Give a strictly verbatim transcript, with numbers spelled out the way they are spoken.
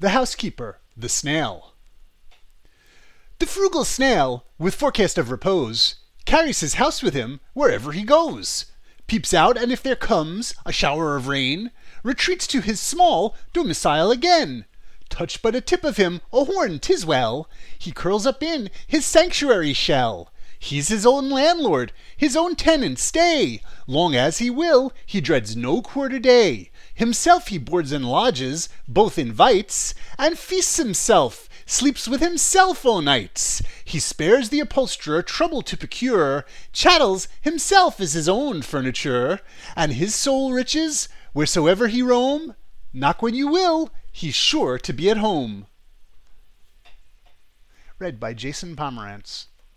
The Housekeeper, the Snail. The frugal snail, with forecast of repose, carries his house with him wherever he goes. Peeps out, and if there comes a shower of rain, retreats to his small domicile again. Touch but a tip of him a horn, 'tis well, he curls up in his sanctuary shell. He's his own landlord, his own tenant, stay long as he will, he dreads no quarter day. Himself he boards and lodges, both invites, and feasts himself, sleeps with himself o' nights. He spares the upholsterer trouble to procure, chattels himself is his own furniture, and his sole riches, wheresoever he roam, knock when you will, he's sure to be at home. Read by Jason Pomerantz.